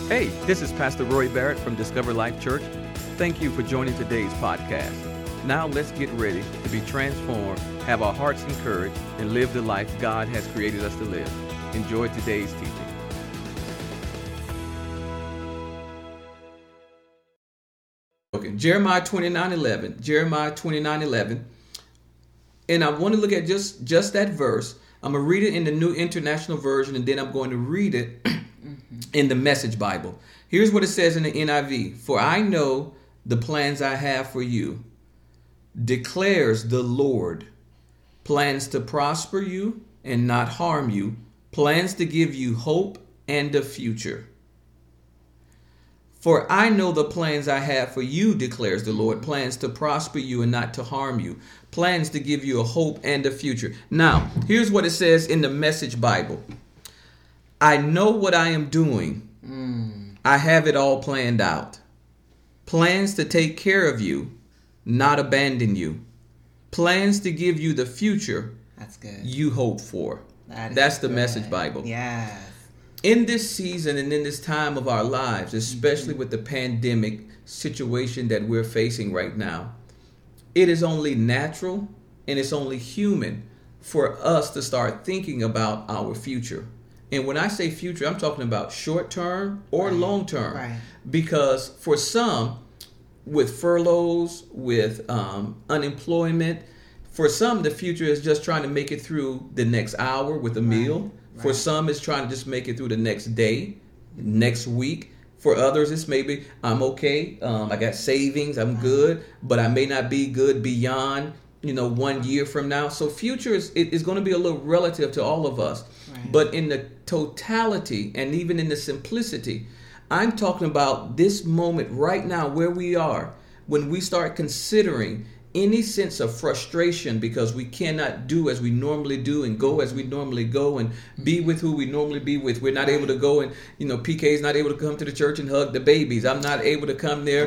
Hey, this is Pastor Roy Barrett from Discover Life Church. Thank you for joining today's podcast. Now let's get ready to be transformed, have our hearts encouraged, and live the life God has created us to live. Enjoy today's teaching. Okay, Jeremiah 29:11. Jeremiah 29:11. And I want to look at just that verse. I'm going to read it in the New International Version, and then I'm going to read it in the Message Bible. Here's what it says in the NIV. For I know the plans I have for you, declares the Lord. Plans to prosper you and not harm you. Plans to give you hope and a future. For I know the plans I have for you, declares the Lord. Plans to prosper you and not to harm you. Plans to give you a hope and a future. Now, here's what it says in the Message Bible. I know what I am doing. I have it all planned out. Plans to take care of you, not abandon you. Plans to give you the future That's good. You hope for. That's the Message Bible. Yes. In this season and in this time of our lives, especially with the pandemic situation that we're facing right now, it is only natural and it's only human for us to start thinking about our future. And when I say future, I'm talking about short term or long term. Right. Because for some, with furloughs, with unemployment, for some, the future is just trying to make it through the next hour with a meal. For some, it's trying to just make it through the next day, next week. For others, it's maybe I'm okay. I got savings. I'm good, but I may not be good beyond 1 year from now. So future is going to be a little relative to all of us. Right. But in the totality and even in the simplicity, I'm talking about this moment right now where we are when we start considering any sense of frustration because we cannot do as we normally do and go as we normally go and be with who we normally be with. We're not able to go and, PK is not able to come to the church and hug the babies. I'm not able to come there,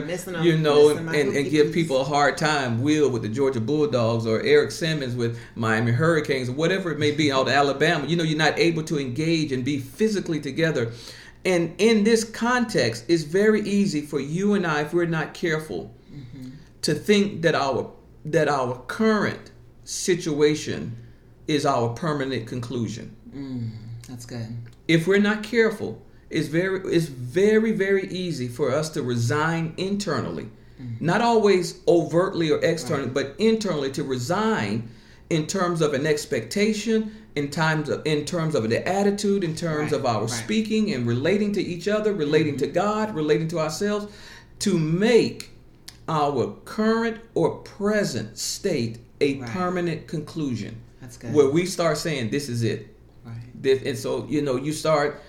and give people a hard time. Will with the Georgia Bulldogs or Eric Simmons with Miami Hurricanes or whatever it may be out of Alabama. You're not able to engage and be physically together. And in this context, it's very easy for you and I, if we're not careful, to think that our current situation is our permanent conclusion. That's good. If we're not careful, it's very, very easy for us to resign internally. Not always overtly or externally, but internally to resign in terms of an expectation, in terms of the attitude, in terms of our speaking and relating to each other, relating to God, relating to ourselves, to make our current or present state a permanent conclusion. That's good. Where we start saying, this is it. Right. And so, you start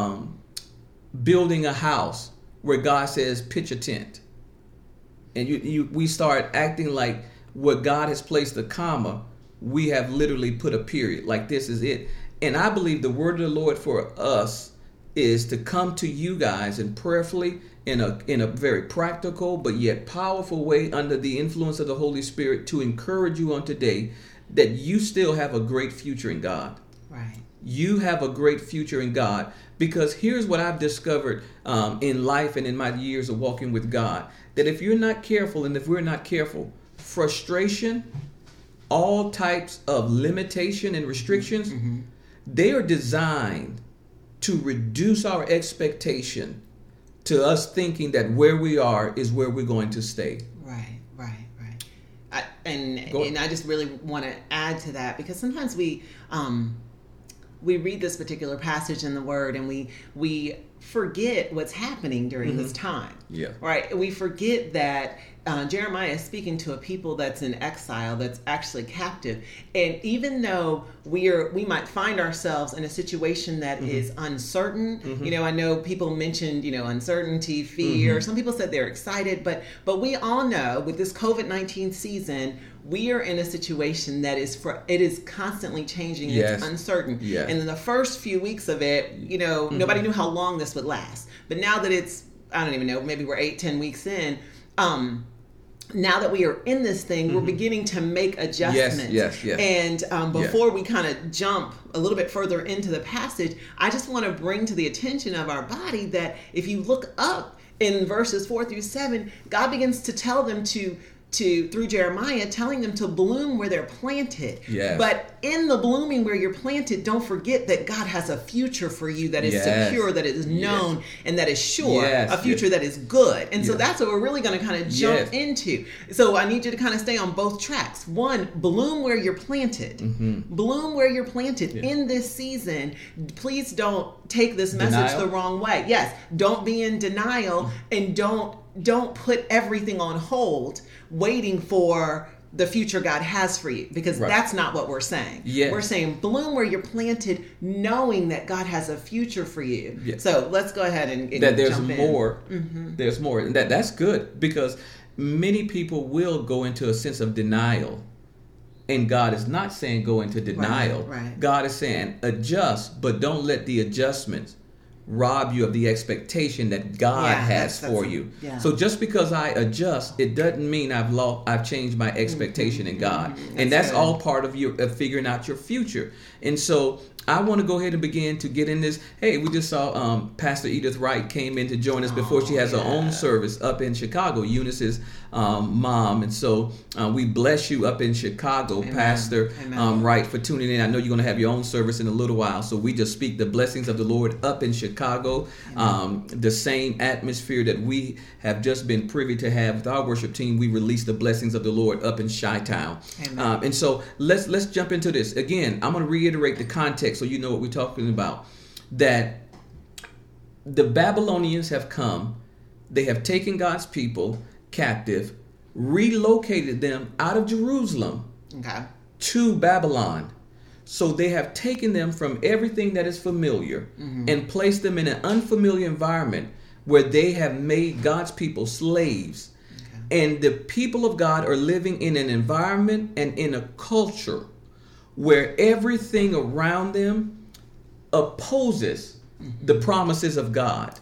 building a house where God says, pitch a tent. And we start acting like what God has placed a comma, we have literally put a period, like this is it. And I believe the word of the Lord for us is to come to you guys and prayerfully in a very practical but yet powerful way under the influence of the Holy Spirit to encourage you on today that you still have a great future in God. Right. You have a great future in God, because here's what I've discovered in life and in my years of walking with God, that if you're not careful and if we're not careful, frustration, all types of limitation and restrictions, they are designed to reduce our expectation to us thinking that where we are is where we're going to stay. Right. And I just really want to add to that, because sometimes we read this particular passage in the Word and we forget what's happening during this time. Yeah. Right. We forget that Jeremiah is speaking to a people that's in exile, that's actually captive. And even though we might find ourselves in a situation that is uncertain, I know people mentioned, uncertainty, fear. Some people said they're excited, but we all know with this COVID-19 season, we are in a situation that it is constantly changing. It's uncertain. Yes. And in the first few weeks of it, nobody knew how long this would last. But now that it's, I don't even know, maybe we're 8-10 weeks in, now that we are in this thing, we're beginning to make adjustments. Yes. And before we kind of jump a little bit further into the passage, I just want to bring to the attention of our body that if you look up in verses 4-7, God begins to tell them to through Jeremiah, telling them to bloom where they're planted. Yes. But in the blooming where you're planted, don't forget that God has a future for you that is secure, that is known, and that is sure, a future that is good. And so that's what we're really going to kind of jump into. So I need you to kind of stay on both tracks. One, bloom where you're planted. Bloom where you're planted in this season. Please don't take this message the wrong way. Yes, don't be in denial, and don't put everything on hold waiting for the future God has for you, because that's not what we're saying. We're saying bloom where you're planted, knowing that God has a future for you. So let's go ahead and that there's jump more. in. There's more. And that's good, because many people will go into a sense of denial. And God is not saying go into denial. God is saying adjust, but don't let the adjustments rob you of the expectation that God has for you. So just because I adjust, it doesn't mean I've changed my expectation in God. And that's all part of your figuring out your future. And so I want to go ahead and begin to get in this. Hey, we just saw Pastor Edith Wright came in to join us before she has her own service up in Chicago, Eunice's mom. And so we bless you up in Chicago, Pastor Wright, for tuning in. I know you're going to have your own service in a little while. So we just speak the blessings of the Lord up in Chicago, the same atmosphere that we have just been privy to have with our worship team. We release the blessings of the Lord up in Chi-Town. And so let's jump into this. Again, I'm going to reiterate the context so you know what we're talking about. That the Babylonians have come, they have taken God's people captive, relocated them out of Jerusalem to Babylon. So they have taken them from everything that is familiar and placed them in an unfamiliar environment where they have made God's people slaves. And the people of God are living in an environment and in a culture where everything around them opposes the promises of God.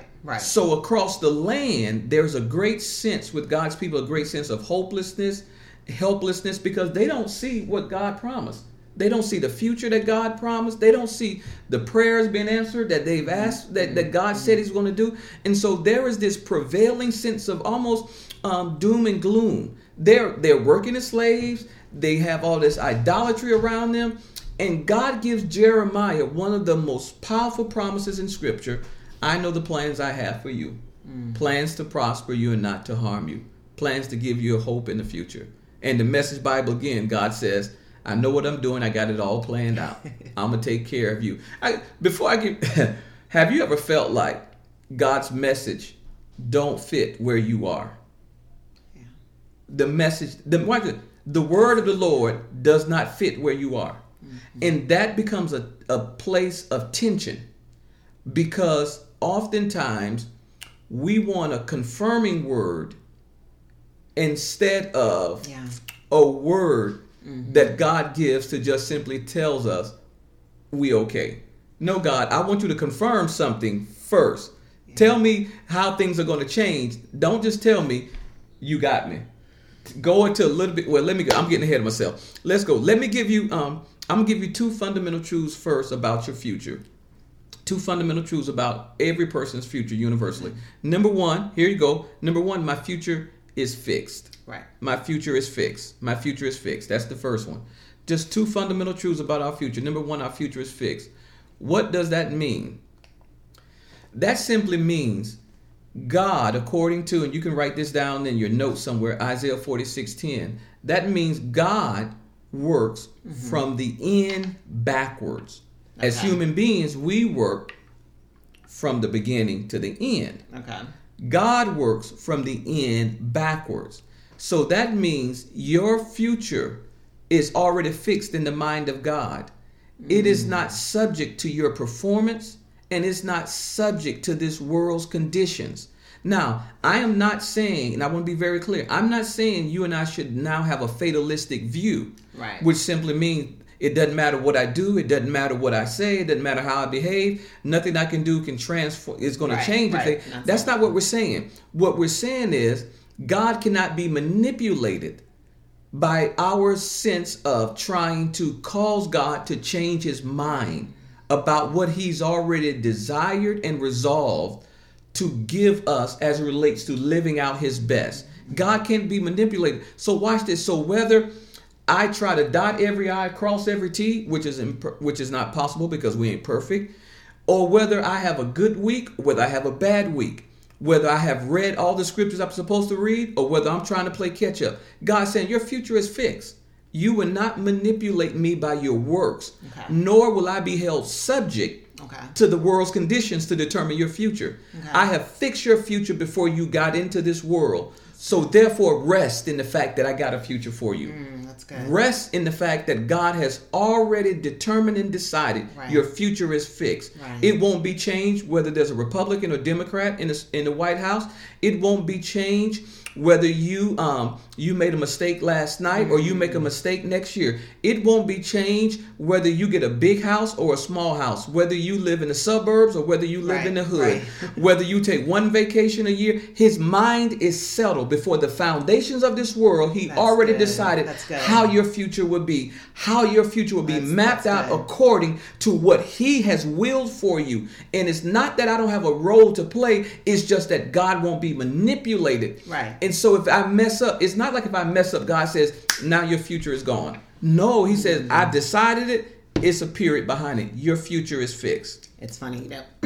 So across the land, there's a great sense with God's people, a great sense of hopelessness, helplessness, because they don't see what God promised. They don't see the future that God promised. They don't see the prayers being answered that they've asked, that God said he's going to do. And so there is this prevailing sense of almost doom and gloom. They're working as slaves. They have all this idolatry around them. And God gives Jeremiah one of the most powerful promises in Scripture. I know the plans I have for you. Plans to prosper you and not to harm you. Plans to give you a hope in the future. And the Message Bible, again, God says, I know what I'm doing. I got it all planned out. I'm going to take care of you. Have you ever felt like God's message don't fit where you are? The message, the word of the Lord does not fit where you are. And that becomes a place of tension, because oftentimes we want a confirming word instead of a word that God gives to just simply tells us we okay. No, God, I want you to confirm something first. Tell me how things are going to change. Don't just tell me you got me. Go into a little bit. Well, let me go. I'm getting ahead of myself. Let's go. Let me give you, I'm going to give you two fundamental truths first about your future. Two fundamental truths about every person's future universally. Number one, here you go. Number one, my future is fixed. My future is fixed. My future is fixed. That's the first one. Just two fundamental truths about our future. Number one, our future is fixed. What does that mean? That simply means God, according to, and you can write this down in your notes somewhere, Isaiah 46:10. That means God works from the end backwards. As human beings, we work from the beginning to the end. God works from the end backwards. So that means your future is already fixed in the mind of God. It is not subject to your performance, and it's not subject to this world's conditions. Now, I am not saying, and I want to be very clear, I'm not saying you and I should now have a fatalistic view, which simply means it doesn't matter what I do, it doesn't matter what I say, it doesn't matter how I behave, nothing I can do can transform, is going to change. That's not what we're saying. What we're saying is God cannot be manipulated by our sense of trying to cause God to change his mind about what he's already desired and resolved to give us as it relates to living out his best. God can't be manipulated. So watch this. So whether I try to dot every I, cross every T, which is not possible because we ain't perfect, or whether I have a good week, whether I have a bad week, whether I have read all the scriptures I'm supposed to read, or whether I'm trying to play catch up, God's saying your future is fixed. You will not manipulate me by your works, nor will I be held subject to the world's conditions to determine your future. I have fixed your future before you got into this world. So therefore, rest in the fact that I got a future for you. That's good. Rest in the fact that God has already determined and decided your future is fixed. It won't be changed whether there's a Republican or Democrat in the White House. It won't be changed whether you made a mistake last night or you make a mistake next year. It won't be changed whether you get a big house or a small house, whether you live in the suburbs or whether you live in the hood, whether you take one vacation a year. His mind is settled before the foundations of this world. He already decided how your future would be, how your future will be mapped out according to what he has willed for you. And it's not that I don't have a role to play. It's just that God won't be manipulated. And so if I mess up, it's not like if I mess up, God says, now your future is gone. No, he says, I've decided it. It's a period behind it. Your future is fixed. It's funny,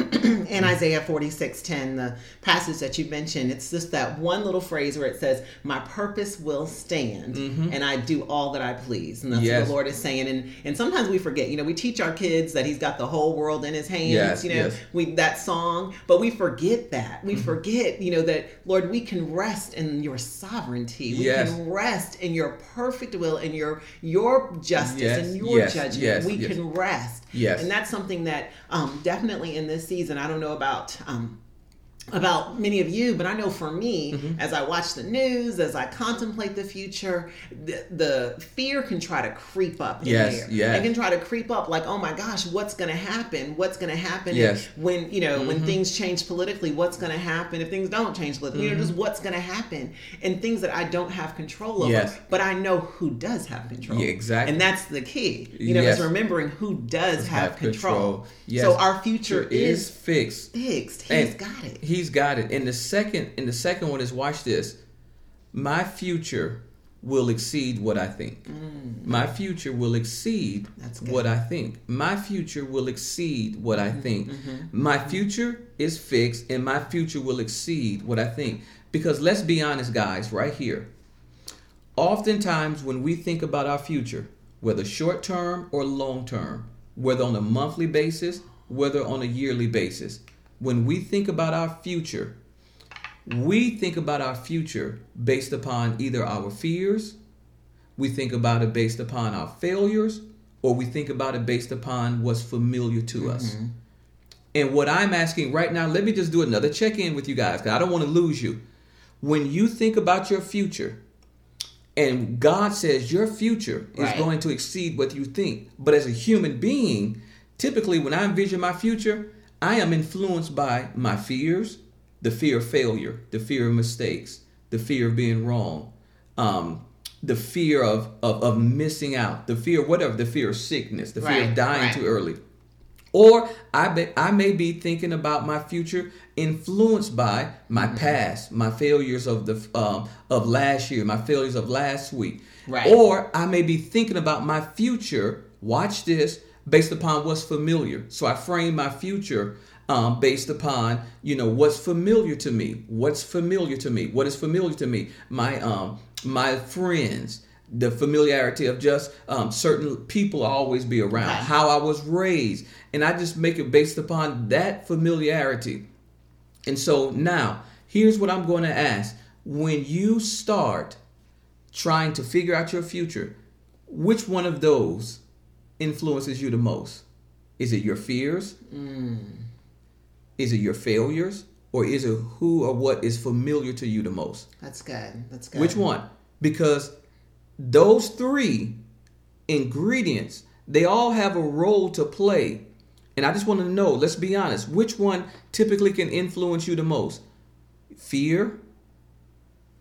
in Isaiah 46:10, the passage that you mentioned, it's just that one little phrase where it says, my purpose will stand and I do all that I please. And that's what the Lord is saying. And sometimes we forget, we teach our kids that he's got the whole world in his hands, that song, but we forget that. We forget, that, Lord, we can rest in your sovereignty. We can rest in your perfect will and your justice and your judgment. We can rest. And that's something that definitely in this season, I don't know about many of you, but I know for me, as I watch the news, as I contemplate the future, the fear can try to creep up in there. It can try to creep up like, oh my gosh, what's going to happen? What's going to happen when, when things change politically? What's going to happen if things don't change politically? Just what's going to happen and things that I don't have control over, but I know who does have control. And that's the key, is remembering who does have control. So our future is fixed. He's got it. He's got it. And the second one is, watch this. My future will exceed what I think. My future will exceed what I think. My future will exceed what I think. My future is fixed and my future will exceed what I think. Because let's be honest, guys, right here. Oftentimes when we think about our future, whether short term or long term, whether on a monthly basis, whether on a yearly basis, when we think about our future, we think about our future based upon either our fears, we think about it based upon our failures, or we think about it based upon what's familiar to us. And what I'm asking right now, let me just do another check-in with you guys, because I don't want to lose you. When you think about your future, and God says your future is going to exceed what you think, but as a human being, typically when I envision my future, I am influenced by my fears, the fear of failure, the fear of mistakes, the fear of being wrong, the fear of missing out, the fear of whatever, the fear of sickness, the fear of dying too early. Or I may be thinking about my future influenced by my past, my failures of last year, my failures of last week. Or I may be thinking about my future, watch this, based upon what's familiar. So I frame my future based upon, what's familiar to me. What's familiar to me? What is familiar to me? My friends, the familiarity of just certain people always be around, how I was raised. And I just make it based upon that familiarity. And so now, here's what I'm going to ask. When you start trying to figure out your future, which one of those influences you the most? Is it your fears? Is it your failures? Or is it who or what is familiar to you the most? That's good. Which one? Because those three ingredients, they all have a role to play. And I just want to know, let's be honest, which one typically can influence you the most? Fear,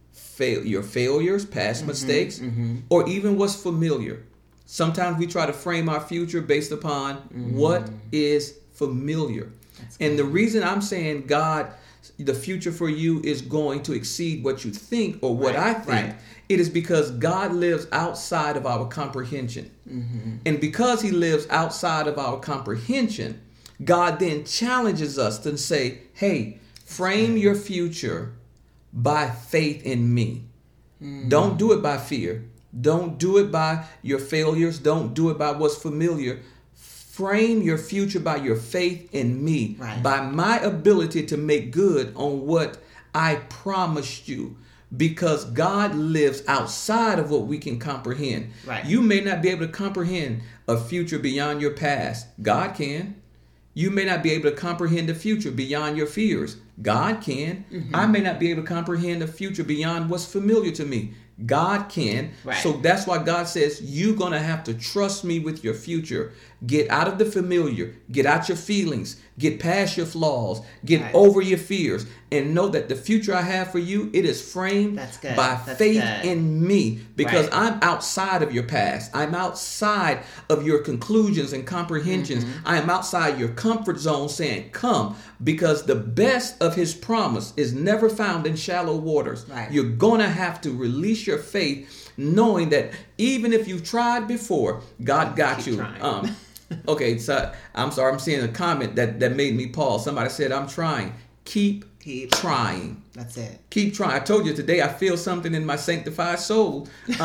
your failures, past mistakes, or even what's familiar. Sometimes we try to frame our future based upon what is familiar. And the reason I'm saying God, the future for you is going to exceed what you think or what I think, it is because God lives outside of our comprehension. And because he lives outside of our comprehension, God then challenges us to say, hey, frame your future by faith in me. Don't do it by fear. Don't do it by your failures. Don't do it by what's familiar. Frame your future by your faith in me, by my ability to make good on what I promised you, because God lives outside of what we can comprehend. You may not be able to comprehend a future beyond your past. God can. You may not be able to comprehend the future beyond your fears. God can. I may not be able to comprehend the future beyond what's familiar to me. God can. So that's why God says you're going to have to trust me with your future. Get out of the familiar. Get out your feelings. Get past your flaws. Get over your fears. And know that the future I have for you, it is framed by faith in me. Because I'm outside of your past. I'm outside of your conclusions and comprehensions. I am outside your comfort zone saying, come. Because the best of his promise is never found in shallow waters. You're going to have to release your faith, knowing that even if you've tried before, God got you. Okay, so I'm sorry, I'm seeing a comment that made me pause. Somebody said, I'm trying. Keep trying. That's it. Keep trying. I told you today I feel something in my sanctified soul.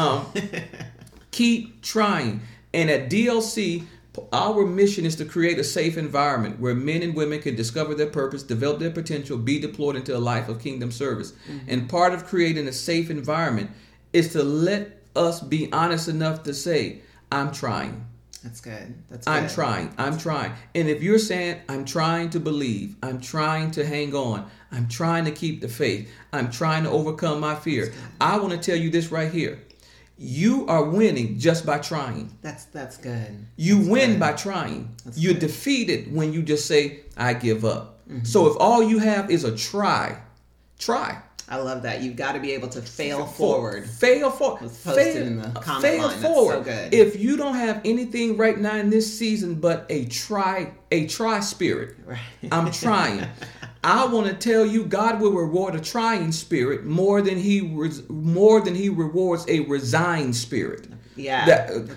Keep trying. And at DLC, our mission is to create a safe environment where men and women can discover their purpose, develop their potential, be deployed into a life of kingdom service. And part of creating a safe environment is to let us be honest enough to say, I'm trying. That's good. I'm trying. And if you're saying, I'm trying to believe, I'm trying to hang on, I'm trying to keep the faith, I'm trying to overcome my fear, I want to tell you this right here. You are winning just by trying. That's good. You win by trying. You're defeated when you just say, I give up. So if all you have is a try. I love that. You've got to be able to fail forward. Fail forward. Posted in the comment line. Forward. That's so good. If you don't have anything right now in this season but a try spirit, I'm trying. I want to tell you, God will reward a trying spirit more than he rewards a resigned spirit. Yeah,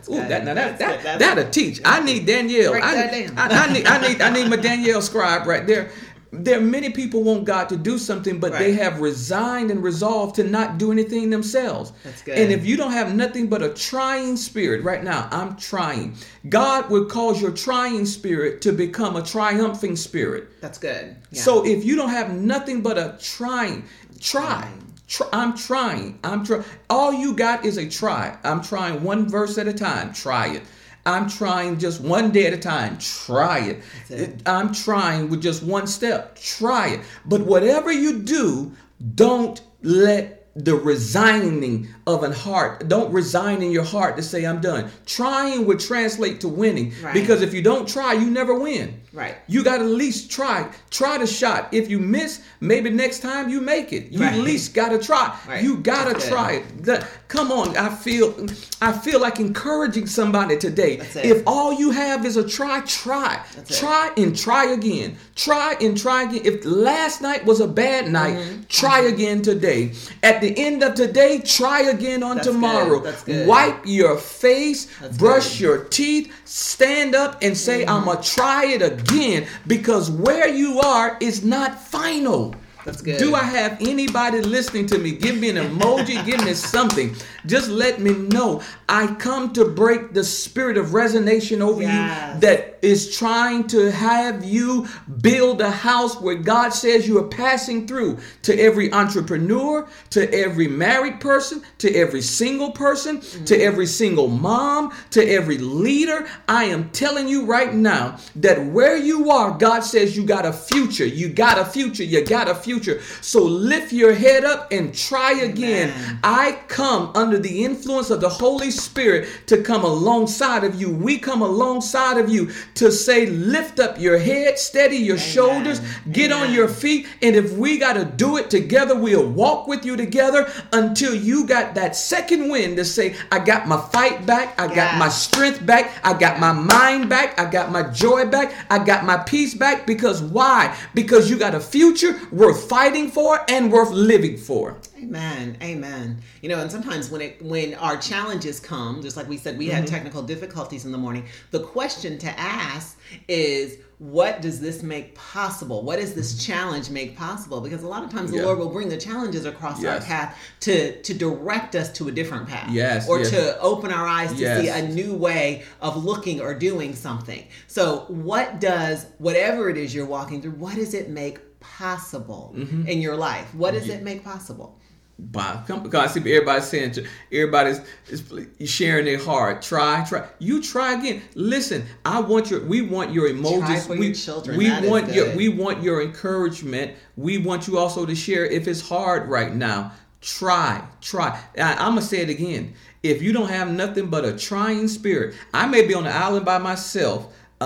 that'll teach. I need Danielle. I need my Danielle scribe right there. There are many people want God to do something, but they have resigned and resolved to not do anything themselves. That's good. And if you don't have nothing but a trying spirit right now, I'm trying. God will cause your trying spirit to become a triumphing spirit. That's good. Yeah. So if you don't have nothing but a try. I'm trying. All you got is a try. I'm trying one verse at a time. Try it. I'm trying just one day at a time. Try it. I'm trying with just one step. Try it. But whatever you do, don't let the resigning of an heart, don't resign in your heart to say, I'm done. Trying would translate to winning. Because if you don't try, you never win. You got to at least try. Try the shot. If you miss, maybe next time you make it. You at least got to try. You got to try it. Come on. I feel like encouraging somebody today. If all you have is a try. Try and try again. Try and try again. If last night was a bad night, try again today. At the end of today, try again on tomorrow. Wipe your face, brush your teeth, stand up and say, I'm going to try it again, because where you are is not final. That's good. Do I have anybody listening to me? Give me an emoji. Give me something. Just let me know. I come to break the spirit of resignation over you that is trying to have you build a house where God says you are passing through. To every entrepreneur, to every married person, to every single person, to every single mom, to every leader. I am telling you right now that where you are, God says you got a future. You got a future. You got a future. future. So lift your head up and try again. Amen. I come under the influence of the Holy Spirit to come alongside of you. We come alongside of you to say, lift up your head, steady your shoulders, get on your feet. And if we got to do it together, we'll walk with you together until you got that second wind to say, I got my fight back. I got my strength back. I got my mind back. I got my joy back. I got my peace back. Because why? Because you got a future worth fighting for and worth living for. Amen. Amen. You know, and sometimes when our challenges come, just like we said, we had technical difficulties in the morning. The question to ask is, what does this make possible? What does this challenge make possible? Because a lot of times the Lord will bring the challenges across our path to direct us to a different path. Or to open our eyes to see a new way of looking or doing something. So what does, whatever it is you're walking through, what does it make possible in your life? What does it make possible? Because I see everybody's saying, everybody's sharing their heart. Try. You try again. Listen, we want your emojis. Try for your children. We want your encouragement. We want you also to share if it's hard right now. Try. I'm gonna say it again. If you don't have nothing but a trying spirit, I may be on the island by myself,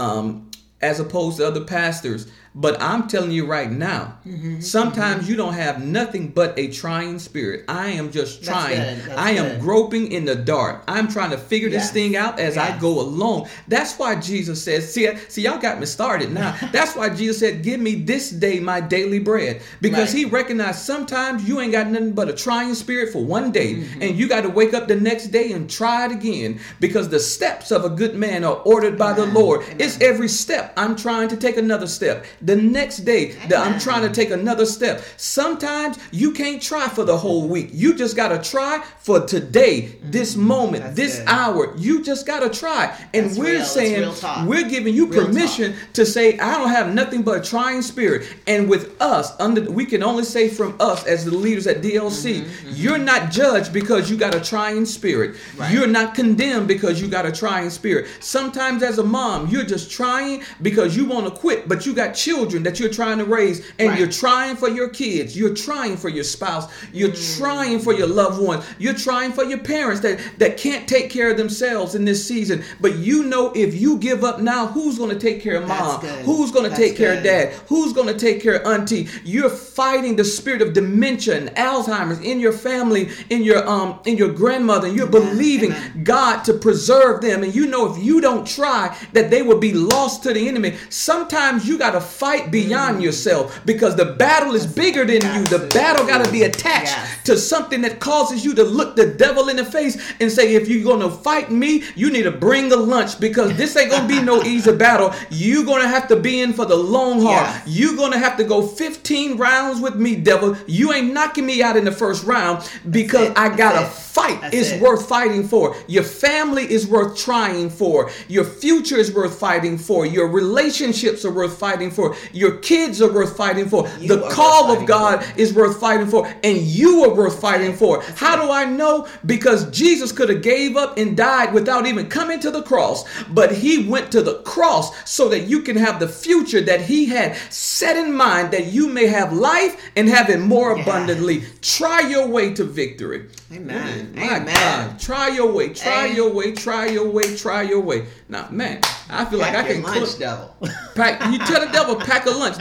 as opposed to other pastors. But I'm telling you right now, sometimes you don't have nothing but a trying spirit. I am just trying. I am groping in the dark. I'm trying to figure this thing out as I go along. That's why Jesus says, see, y'all got me started now. That's why Jesus said, give me this day my daily bread. Because he recognized sometimes you ain't got nothing but a trying spirit for one day. And you got to wake up the next day and try it again. Because the steps of a good man are ordered by the Lord. It's every step. I'm trying to take another step. The next day, I'm trying to take another step. Sometimes you can't try for the whole week. You just got to try for today, this moment, this hour. You just got to try. And we're saying, we're giving you permission to say, I don't have nothing but a trying spirit. And with us, we can only say from us as the leaders at DLC, you're not judged because you got a trying spirit. You're not condemned because you got a trying spirit. Sometimes as a mom, you're just trying because you want to quit, but you got children that you're trying to raise, and you're trying for your kids, you're trying for your spouse, you're trying for your loved ones, you're trying for your parents that can't take care of themselves in this season. But you know, if you give up now, who's going to take care of mom? Who's going to take care of dad? Who's going to take care of auntie? You're fighting the spirit of dementia and Alzheimer's in your family, in your grandmother. You're believing God to preserve them, and you know if you don't try that they will be lost to the enemy. Sometimes you got to fight beyond yourself because the battle is bigger than you. The battle got to be attached to something that causes you to look the devil in the face and say, if you're going to fight me, you need to bring the lunch, because this ain't going to be no easy battle. You're going to have to be in for the long haul. You're going to have to go 15 rounds with me, devil. You ain't knocking me out in the first round, because I got a fight. It's worth fighting for. Your family is worth trying for. Your future is worth fighting for. Your relationships are worth fighting for. Your kids are worth fighting for. The call of God is worth fighting for. And you are worth fighting for. How do I know? Because Jesus could have gave up and died without even coming to the cross. But he went to the cross so that you can have the future that he had set in mind, that you may have life and have it more abundantly. Try your way to victory. Amen. My God. Try your way. Try your way. Try your way. Try your way. Now, man, I feel like I can lunch, devil. You tell the devil, pack a lunch.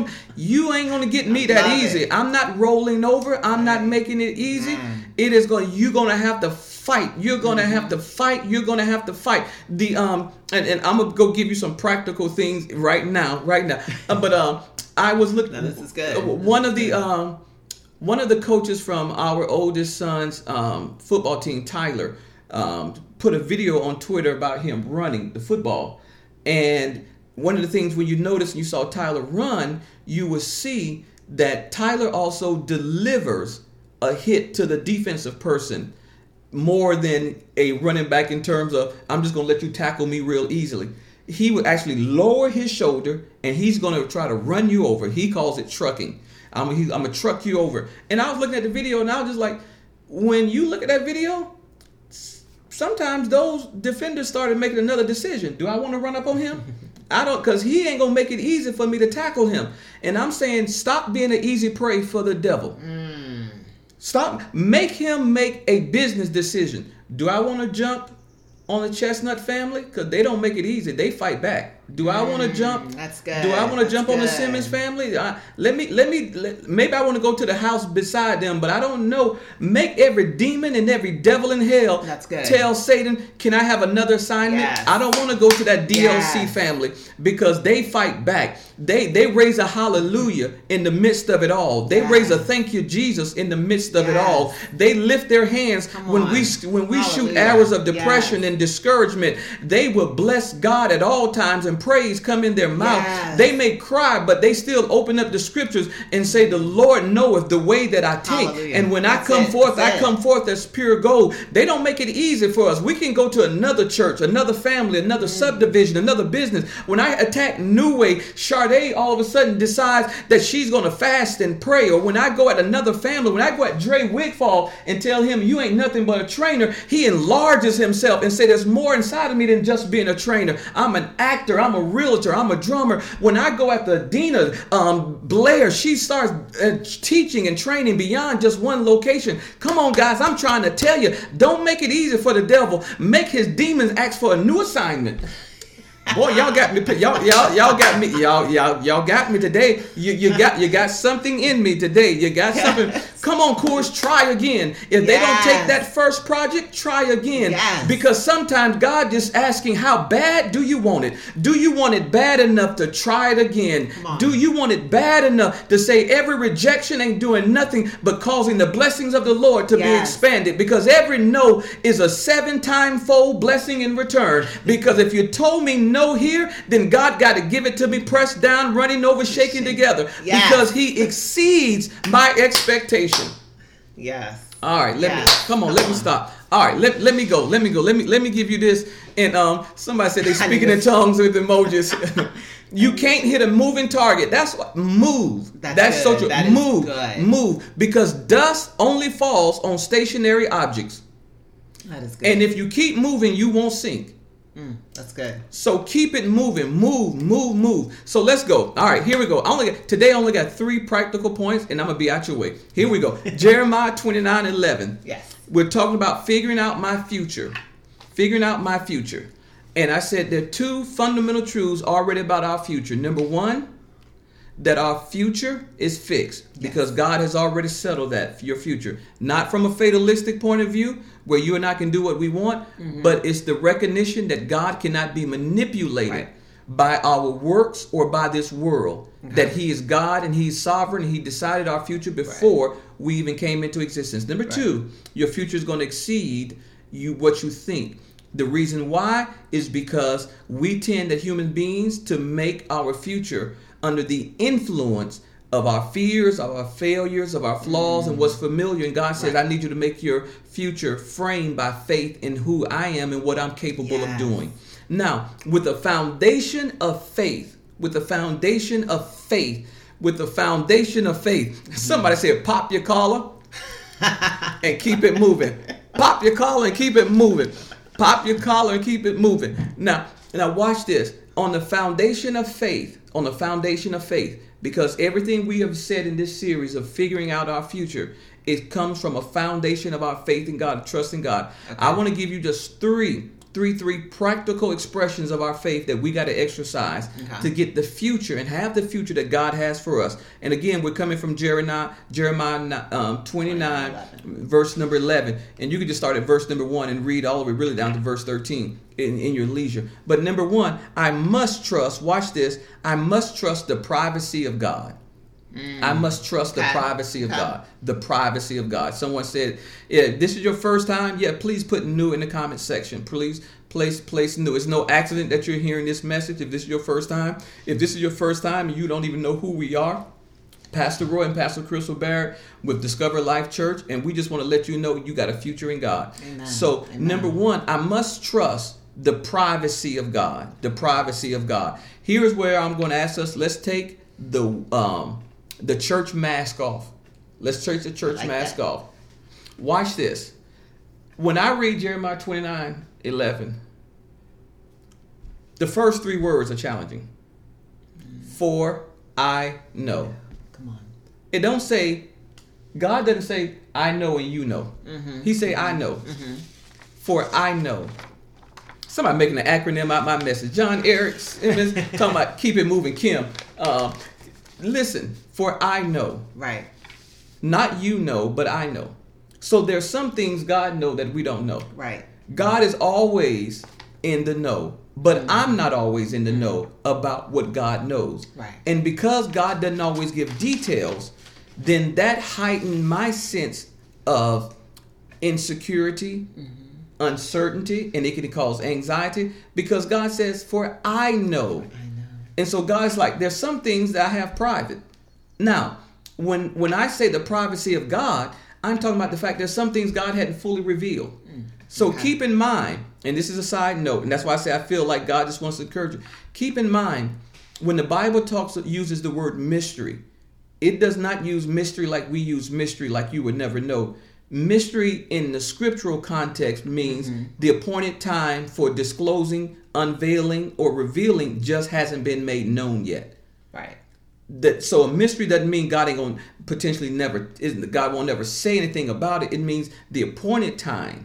You ain't gonna get me that easy. I'm not rolling over. I'm not making it easy. You're gonna have to fight. You're gonna have to fight. You're gonna have to fight. And I'm gonna go give you some practical things right now. But I was looking. Now, this is good. One of the coaches from our oldest son's football team, Tyler, put a video on Twitter about him running the football. And one of the things, when you notice and you saw Tyler run, you will see that Tyler also delivers a hit to the defensive person more than a running back in terms of, I'm just going to let you tackle me real easily. He would actually lower his shoulder and he's going to try to run you over. He calls it trucking. I'm going to truck you over. And I was looking at the video and I was just like, when you look at that video, sometimes those defenders started making another decision. Do I want to run up on him? because he ain't gonna make it easy for me to tackle him. And I'm saying, stop being an easy prey for the devil. Stop. Make him make a business decision. Do I want to jump on the Chestnut family? Because they don't make it easy. They fight back. Do I want to jump? That's good. Do I want to jump on the Simmons family? Maybe I want to go to the house beside them, but I don't know. Make every demon and every devil in hell That's good. tell Satan, can I have another assignment? Yes. I don't want to go to that DLC Yes. family, because they fight back. They raise a hallelujah in the midst of it all. They Yes. raise a thank you, Jesus, in the midst of it Yes. all. They lift their hands when we shoot Hallelujah. arrows of depression Yes. and discouragement. They will bless God at all times, and praise come in their mouth. Yes. They may cry, but they still open up the scriptures and say, the Lord knoweth the way that I take. Hallelujah. And when That's I come it. forth, That's I it. come forth as pure gold. They don't make it easy for us. We can go to another church, another family, another subdivision, another business. When I attack New Way, Sade all of a sudden decides that she's going to fast and pray. Or when I go at another family, when I go at Dre Wigfall and tell him, you ain't nothing but a trainer, he enlarges himself and say, there's more inside of me than just being a trainer. I'm an actor. I'm a realtor. I'm a drummer. When I go after Dina Blair, she starts teaching and training beyond just one location. Come on, guys. I'm trying to tell you, don't make it easy for the devil. Make his demons ask for a new assignment. Boy, y'all got me. Y'all got me. Y'all got me today. You got something in me today. You got something. Come on, Coors, try again. If they don't take that first project, try again. Yes. Because sometimes God just asking, how bad do you want it? Do you want it bad enough to try it again? Do you want it bad enough to say every rejection ain't doing nothing but causing the blessings of the Lord to be expanded? Because every no is a 7-time fold blessing in return. Because if you told me no here, then God got to give it to me pressed down, running over, shaking together. Yes. Because he exceeds my expectation. Yes. All right, let me stop. All right, let me go. Let me give you this. And somebody said they speaking in tongues with emojis. You can't hit a moving target. That's what move. That's so true. Move, because dust only falls on stationary objects. That is good. And if you keep moving, you won't sink. That's good. So keep it moving. Move. So let's go. All right, here we go. Today I only got 3 practical points, and I'm going to be out your way. Here we go. Jeremiah 29:11. Yes. We're talking about figuring out my future. Figuring out my future. And I said there are 2 fundamental truths already about our future. Number 1, that our future is fixed because God has already settled that, your future. Not from a fatalistic point of view where you and I can do what we want, but it's the recognition that God cannot be manipulated by our works or by this world. That he is God and he's sovereign and he decided our future before we even came into existence. Number 2, your future is going to exceed what you think. The reason why is because we tend as human beings to make our future under the influence of our fears, of our failures, of our flaws, and what's familiar. And God says, I need you to make your future framed by faith in who I am and what I'm capable of doing. Now, with the foundation of faith, somebody said, pop your collar and keep it moving. Pop your collar and keep it moving. Pop your collar and keep it moving. Now watch this. On the foundation of faith, because everything we have said in this series of figuring out our future, it comes from a foundation of our faith in God, trust in God. Okay. I want to give you just three practical expressions of our faith that we got to exercise to get the future and have the future that God has for us. And again, we're coming from Jeremiah 29, verse number 11. And you can just start at verse number 1 and read all the way really down to verse 13 in your leisure. But number 1, I must trust, watch this, I must trust the privacy of God. I must trust the privacy of God. The privacy of God. Someone said, yeah, this is your first time? Yeah, please put new in the comment section. Please place new. It's no accident that you're hearing this message if this is your first time. If this is your first time and you don't even know who we are, Pastor Roy and Pastor Crystal Barrett with Discover Life Church, and we just want to let you know you got a future in God. Amen. So, number 1, I must trust the privacy of God. The privacy of God. Here's where I'm going to ask us, let's take the church mask off. Let's take the church mask off. Watch this. When I read Jeremiah 29:11, The first 3 words are challenging. For I know. Come on. It don't say, God doesn't say, I know and you know. He say, I know. For I know. Somebody making an acronym out my message. John Erick's talking about keep it moving, Kim. Listen, for I know. Right. Not you know, but I know. So there's some things God know that we don't know. Right. God is always in the know, but I'm not always in the know about what God knows. Right. And because God doesn't always give details, then that heightened my sense of insecurity, uncertainty, and it can cause anxiety because God says, for I know. And so God's like, there's some things that I have private. Now, when I say the privacy of God, I'm talking about the fact there's some things God hadn't fully revealed. So keep in mind, and this is a side note, and that's why I say I feel like God just wants to encourage you. Keep in mind, when the Bible uses the word mystery, it does not use mystery like we use mystery, like you would never know. Mystery in the scriptural context means the appointed time for disclosing, unveiling, or revealing just hasn't been made known yet. Right. So a mystery doesn't mean God ain't gonna potentially God won't never say anything about it. It means the appointed time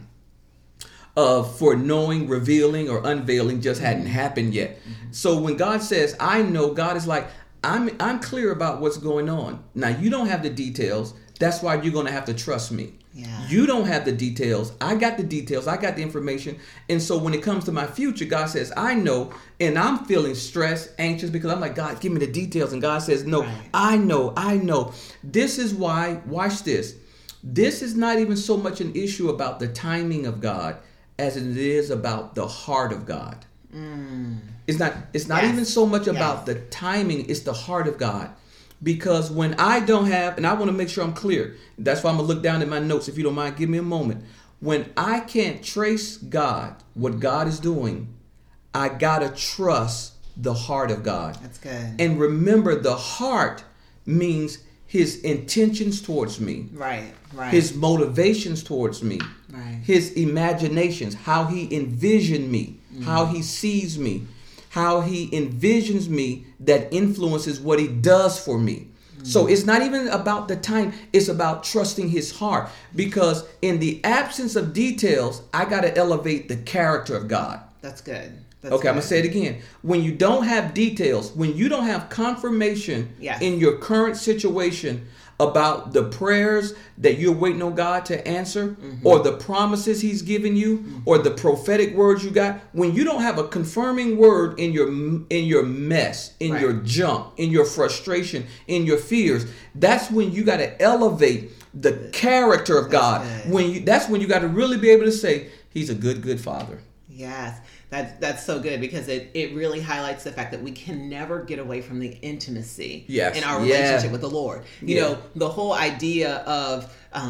for knowing, revealing, or unveiling just hadn't happened yet. So when God says, I know, God is like, I'm clear about what's going on. Now you don't have the details. That's why you're going to have to trust me. Yeah. You don't have the details. I got the details. I got the information. And so when it comes to my future, God says, I know. And I'm feeling stressed, anxious, because I'm like, God, give me the details. And God says, no, right. I know. This is why, watch this. This is not even so much an issue about the timing of God as it is about the heart of God. It's not even so much about the timing. It's the heart of God. Because when I don't have, and I want to make sure I'm clear, that's why I'm going to look down at my notes. If you don't mind, give me a moment. When I can't trace God, what God is doing, I got to trust the heart of God. That's good. And remember, the heart means his intentions towards me. Right. His motivations towards me. Right. His imaginations, how he envisioned me, how he sees me, how he envisions me that influences what he does for me. So it's not even about the time. It's about trusting his heart. Because in the absence of details, I got to elevate the character of God. That's good. I'm going to say it again. When you don't have details, when you don't have confirmation in your current situation about the prayers that you're waiting on God to answer, or the promises he's given you, or the prophetic words you got, when you don't have a confirming word in your mess, in your junk, in your frustration, in your fears, that's when you got to elevate the character of God. That's when you got to really be able to say, he's a good father. Yes. That's so good, because it really highlights the fact that we can never get away from the intimacy in our relationship with the Lord. You know, the whole idea of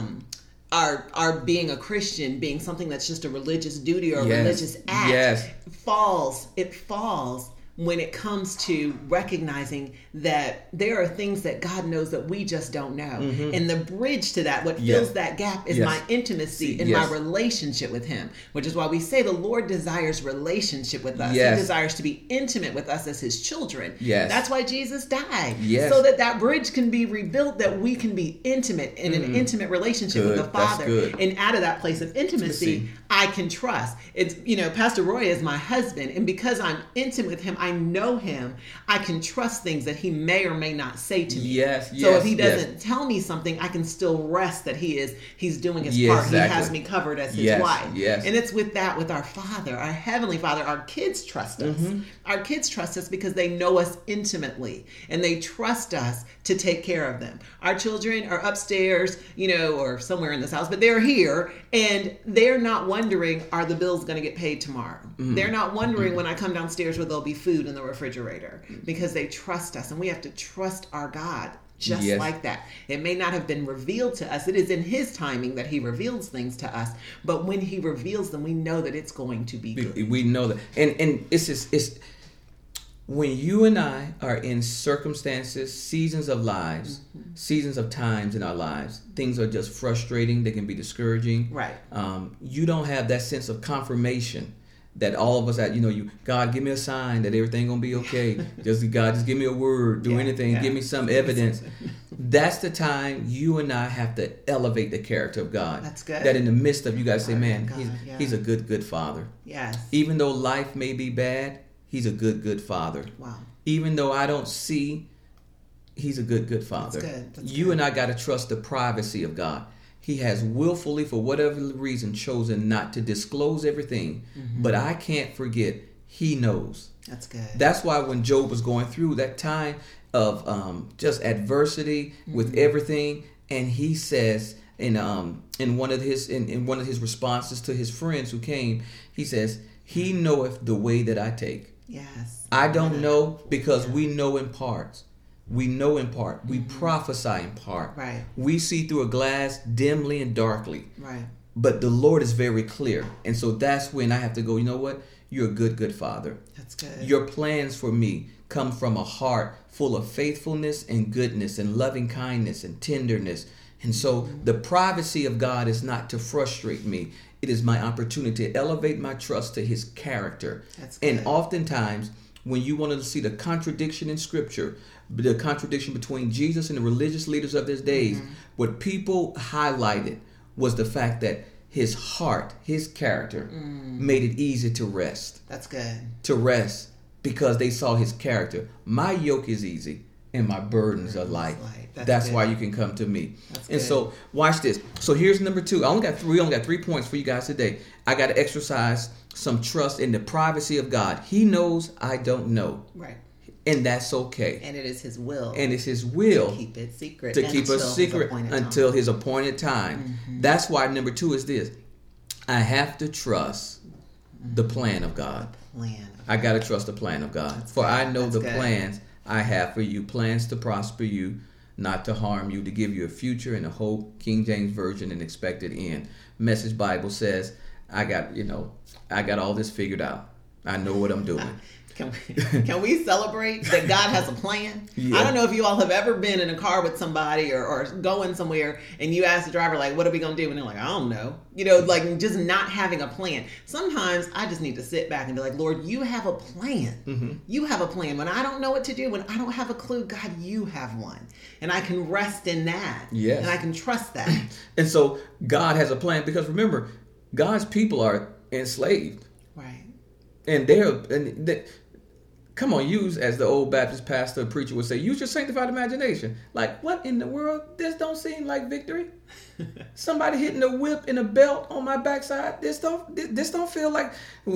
our being a Christian being something that's just a religious duty or a religious act falls when it comes to recognizing that there are things that God knows that we just don't know. And the bridge to that, what fills that gap, is my intimacy and my relationship with him, which is why we say the Lord desires relationship with us. He desires to be intimate with us as his children. That's why Jesus died. So that bridge can be rebuilt, that we can be intimate in an intimate relationship with the Father. And out of that place of intimacy, I can trust. It's, Pastor Roy is my husband, and because I'm intimate with him, I know him, I can trust things that he may or may not say to me. So if he doesn't tell me something, I can still rest that he's doing his part. Exactly. He has me covered as his wife. And it's with our Father, our Heavenly Father. Our kids trust us. Our kids trust us because they know us intimately, and they trust us to take care of them. Our children are upstairs, or somewhere in this house, but they're here, and they're not wondering, are the bills going to get paid tomorrow? They're not wondering when I come downstairs will there be food in the refrigerator, because they trust us, and we have to trust our God just like that. It may not have been revealed to us. It is in his timing that he reveals things to us, but when he reveals them, we know that it's going to be good. We know that. And it's when you and I are in circumstances, seasons of lives, seasons of times in our lives, things are just frustrating. They can be discouraging. Right. You don't have that sense of confirmation that all of us that, God, give me a sign that everything gonna be okay. Just give me a word, do anything, give me some evidence. That's the time you and I have to elevate the character of God. That's good. That in the midst of, you guys say, man, God, he's a good father. Yes. Even though life may be bad, he's a good father. Wow. Even though I don't see, he's a good father. That's you good. and I got to trust the privacy of God. He has willfully, for whatever reason, chosen not to disclose everything. But I can't forget, he knows. That's good. That's why when Job was going through that time of just adversity with everything, and he says in one of his responses to his friends who came, he says, he knoweth the way that I take. Yes. I don't know, because we know in parts. We know in part. We prophesy in part. Right. We see through a glass dimly and darkly. Right. But the Lord is very clear. And so that's when I have to go, you know what? You're a good father. That's good. Your plans for me come from a heart full of faithfulness and goodness and loving kindness and tenderness. And so the privacy of God is not to frustrate me. It is my opportunity to elevate my trust to his character. That's good. And oftentimes, when you want to see the contradiction in Scripture, the contradiction between Jesus and the religious leaders of his days, what people highlighted was the fact that his heart, his character, made it easy to rest. That's good. To rest because they saw his character. My yoke is easy and my burdens are light. That's why you can come to me. And so watch this. So here's number 2. We only got 3 points for you guys today. I got to exercise some trust in the privacy of God. He knows I don't know. Right. And that's okay. And it is his will. And it's his will to keep it secret. To keep us secret until his appointed time. That's why number 2 is this. I have to trust the plan of God. I got to trust the plan of God. For I know the plans I have for you. Plans to prosper you, not to harm you, to give you a future and a hope. King James Version, an expected end. Message Bible says, I got all this figured out. I know what I'm doing. Can we celebrate that God has a plan? Yeah. I don't know if you all have ever been in a car with somebody or going somewhere and you ask the driver, like, what are we going to do? And they're like, I don't know. Like just not having a plan. Sometimes I just need to sit back and be like, Lord, you have a plan. You have a plan. When I don't know what to do, when I don't have a clue, God, you have one. And I can rest in that. Yes. And I can trust that. And so God has a plan because remember, God's people are enslaved. Right. And come on, use, as the old Baptist pastor or preacher would say, use your sanctified imagination. Like, what in the world? This don't seem like victory. Somebody hitting a whip and a belt on my backside. This don't feel like.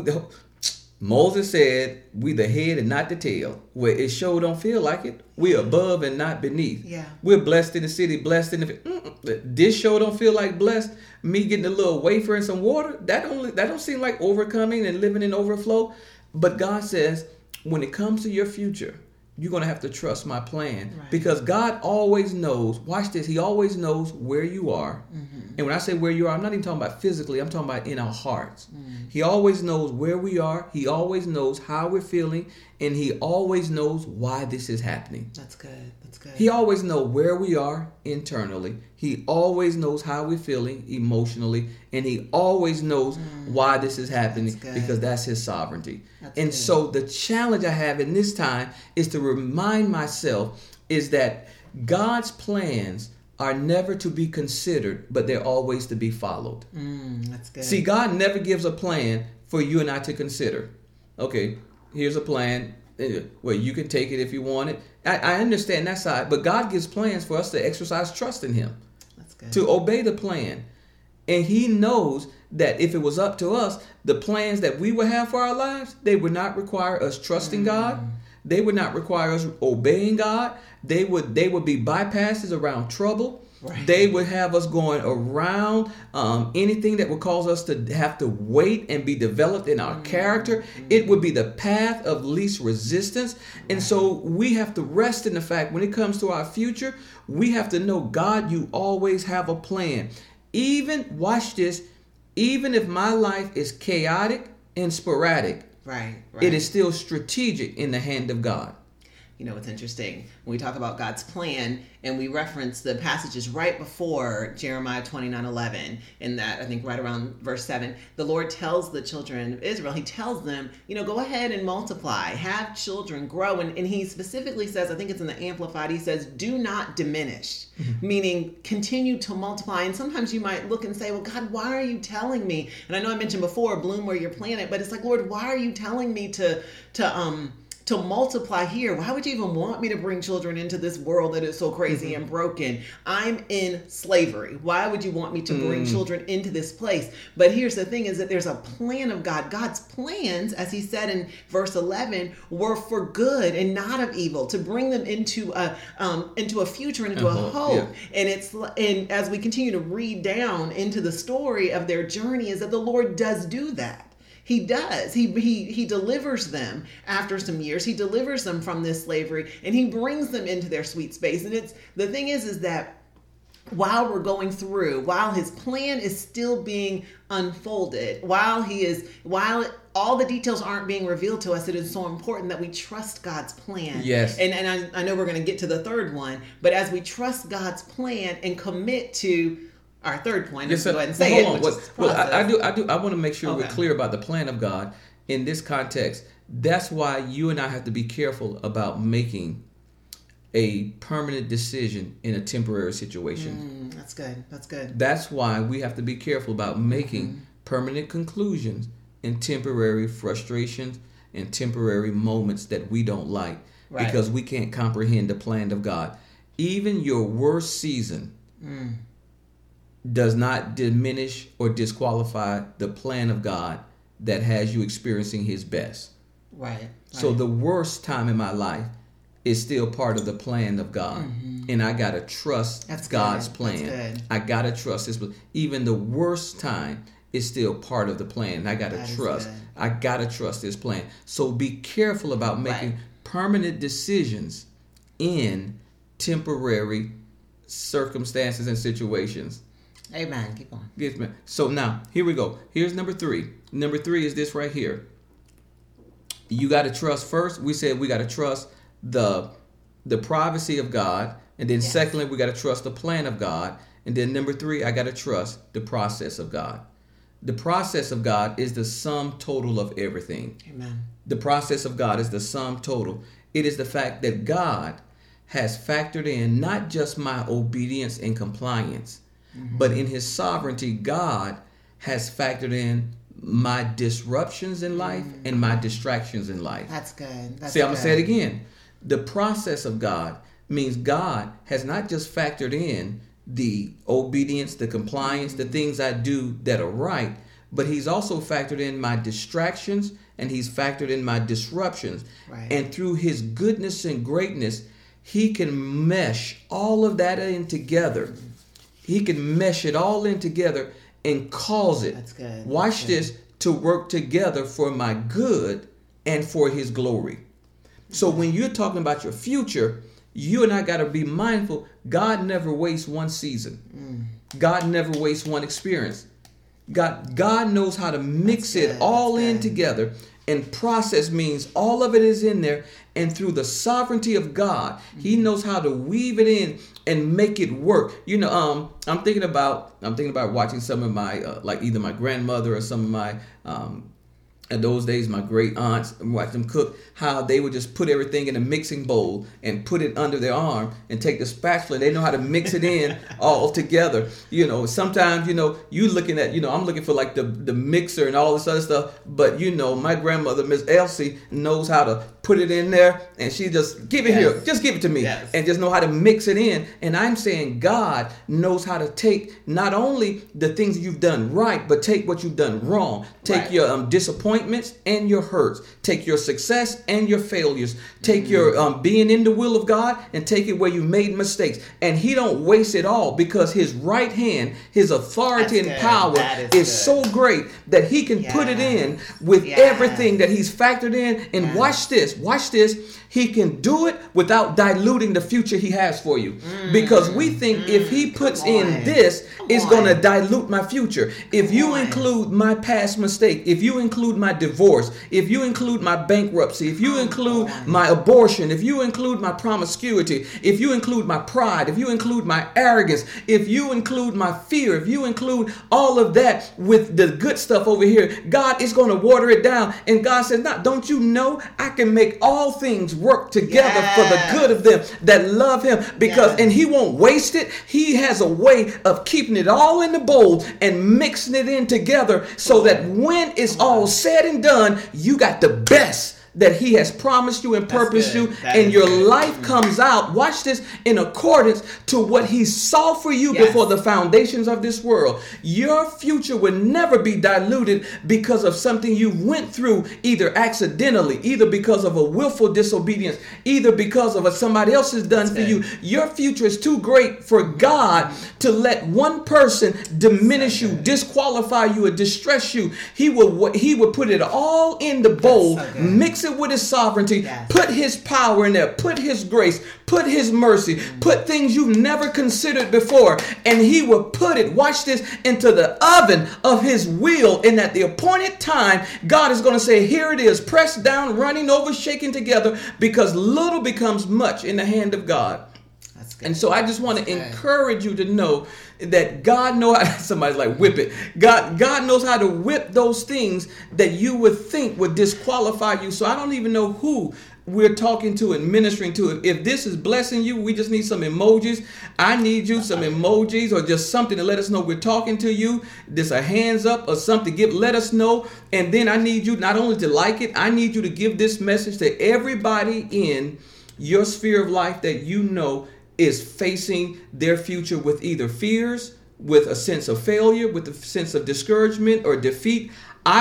Moses said, we the head and not the tail. Well, it sure don't feel like it. We above and not beneath. Yeah. We're blessed in the city, blessed in the. This sure don't feel like blessed. Me getting a little wafer and some water. That don't seem like overcoming and living in overflow. But God says, when it comes to your future, you're going to have to trust my plan. Right. Because God always knows, watch this, he always knows where you are. And when I say where you are, I'm not even talking about physically, I'm talking about in our hearts. He always knows where we are. He always knows how we're feeling. And he always knows why this is happening. That's good. That's good. He always knows where we are internally. He always knows how we're feeling emotionally. And he always knows why this is happening because that's his sovereignty. So the challenge I have in this time is to remind myself is that God's plans are never to be considered, but they're always to be followed. That's good. See, God never gives a plan for you and I to consider. Okay, here's a plan. Well, you can take it if you want it. I understand that side, but God gives plans for us to exercise trust in him. That's good. To obey the plan. And he knows that if it was up to us, the plans that we would have for our lives, they would not require us trusting God. They would not require us obeying God. They would be bypasses around trouble. Right. They would have us going around anything that would cause us to have to wait and be developed in our character. It would be the path of least resistance. And so we have to rest in the fact when it comes to our future, we have to know, God, you always have a plan. Watch this, even if my life is chaotic and sporadic, right. it is still strategic in the hand of God. it's interesting when we talk about God's plan and we reference the passages right before Jeremiah 29:11, in that, I think right around verse 7, the Lord tells the children of Israel, he tells them, go ahead and multiply, have children, grow. And he specifically says, I think it's in the Amplified, he says, do not diminish, meaning continue to multiply. And sometimes you might look and say, well, God, why are you telling me? And I know I mentioned before, bloom where you're planted, but it's like, Lord, why are you telling me to multiply here? Why would you even want me to bring children into this world that is so crazy and broken? I'm in slavery. Why would you want me to bring children into this place? But here's the thing, is that there's a plan of God. God's plans, as he said in verse 11, were for good and not of evil, to bring them into a future and into a hope. Yeah. And as we continue to read down into the story of their journey, is that the Lord does do that. He does. He delivers them after some years. He delivers them from this slavery, and he brings them into their sweet space. And the thing is that while we're going through, while his plan is still being unfolded, while all the details aren't being revealed to us, it is so important that we trust God's plan. Yes. And I know we're going to get to the third one, but as we trust God's plan and commit to our third point, let's go ahead and say I want to make sure we're clear about the plan of God in this context. That's why you and I have to be careful about making a permanent decision in a temporary situation. That's good. That's why we have to be careful about making permanent conclusions in temporary frustrations and temporary moments that we don't like, because we can't comprehend the plan of God. Even your worst season does not diminish or disqualify the plan of God that has you experiencing his best. Right. So the worst time in my life is still part of the plan of God. And I got to trust God's plan. I got to trust his plan. Even the worst time is still part of the plan. I got to trust. I got to trust his plan. So be careful about making permanent decisions in temporary circumstances and situations. Amen. Keep on. Yes, man. So now, here we go. Here's number 3. Number 3 is this right here. You got to trust first. We said we got to trust the privacy of God. And then secondly, we got to trust the plan of God. And then number 3, I got to trust the process of God. The process of God is the sum total of everything. Amen. The process of God is the sum total. It is the fact that God has factored in not just my obedience and compliance, but in his sovereignty, God has factored in my disruptions in life and my distractions in life. That's good. I'm going to say it again. The process of God means God has not just factored in the obedience, the compliance, the things I do that are right, but he's also factored in my distractions and he's factored in my disruptions. Right. And through his goodness and greatness, he can mesh all of that in together. He can mesh it all in together and cause it, That's good. watch this, to work together for my good and for his glory. So when you're talking about your future, you and I got to be mindful. God never wastes one season. God never wastes one experience. God knows how to mix it all in together. And process means all of it is in there. And through the sovereignty of God, he knows how to weave it in and make it work. I'm thinking about watching some of my like either my grandmother or some of my in those days, my great aunts, watch them cook, how they would just put everything in a mixing bowl and put it under their arm and take the spatula. They know how to mix it in all together. Sometimes, you looking at, I'm looking for like the mixer and all this other stuff. But, my grandmother, Miss Elsie, knows how to put it in there, and she just give it here, just give it to me, and just know how to mix it in. And I'm saying God knows how to take not only the things that you've done right, but take what you've done wrong. Take your disappointments and your hurts. Take your success and your failures. Take your being in the will of God and take it where you made mistakes. And he don't waste it all, because his right hand, his authority and power is so great that he can put it in with everything that he's factored in. And watch this. this. Watch this. He can do it without diluting the future he has for you. Because we think if he puts in this, it's going to dilute my future. If you include my past mistake, if you include my divorce, if you include my bankruptcy, if you include my abortion, if you include my promiscuity, if you include my pride, if you include my arrogance, if you include my fear, if you include all of that with the good stuff over here, God is going to water it down. And God says, "Now, don't you know I can make all things work together for the good of them that love him?" Because and he won't waste it. He has a way of keeping it all in the bowl and mixing it in together so that when it's all said and done, you got the best that he has promised you and purposed you, and your life comes out, watch this, in accordance to what he saw for you before the foundations of this world. Your future will never be diluted because of something you went through, either accidentally, either because of a willful disobedience, either because of what somebody else has done for you. Your future is too great for God to let one person diminish you, disqualify you, or distress you. He will put it all in the bowl, mix it with his sovereignty, put his power in there, put his grace, put his mercy, put things you've never considered before, and he will put it, watch this, into the oven of his will, and at the appointed time, God is going to say, here it is, pressed down, running over, shaken together, because little becomes much in the hand of God. And so I just want to encourage you to know that God knows how, somebody's like, whip it. God knows how to whip those things that you would think would disqualify you. So I don't even know who we're talking to and ministering to. If this is blessing you, we just need some emojis. I need you some emojis or just something to let us know we're talking to you. Just a hands up or something. Let us know. And then I need you not only to like it, I need you to give this message to everybody in your sphere of life that you know is facing their future with either fears, with a sense of failure, with a sense of discouragement or defeat.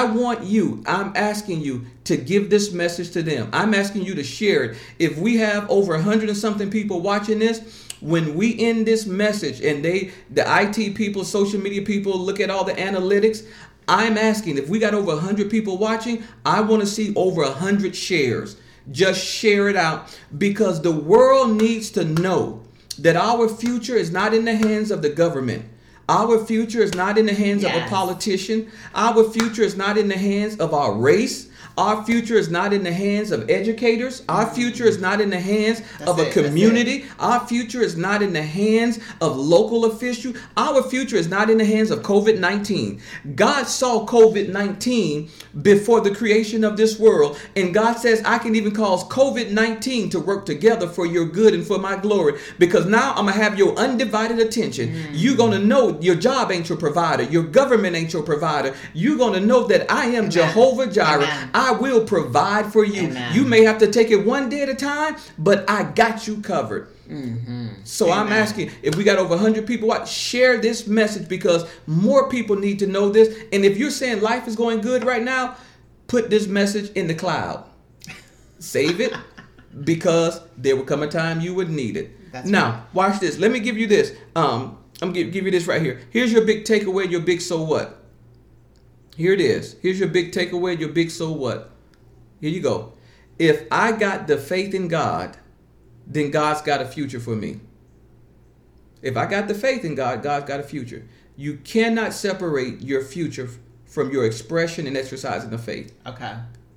I'm asking you to give this message to them. I'm asking you to share it. If we have over 100 and something people watching this, when we end this message and the IT people, social media people look at all the analytics, I'm asking, if we got over 100 people watching, I want to see over 100 shares. Just share it out, because the world needs to know that our future is not in the hands of the government. Our future is not in the hands of a politician. Our future is not in the hands of our race. Our future is not in the hands of educators. Our future is not in the hands of a community. Our future is not in the hands of local officials. Our future is not in the hands of COVID-19. God saw COVID-19 before the creation of this world. And God says, I can even cause COVID-19 to work together for your good and for my glory. Because now I'm going to have your undivided attention. You're going to know your job ain't your provider. Your government ain't your provider. You're going to know that I am Jehovah Jireh. I will provide for you. You may have to take it one day at a time, but I got you covered. So I'm asking, if we got over 100 people watch, share this message, because more people need to know this. And if you're saying life is going good right now, put this message in the cloud. Save it, because there will come a time you would need it. Now, watch this. Let me give you this. I'm going to give you this right here. Here's your big takeaway, your big so what. Here it is. Here's your big takeaway, your big so what. Here you go. If I got the faith in God, then God's got a future for me. If I got the faith in God, God's got a future. You cannot separate your future from your expression and exercising of faith. Okay.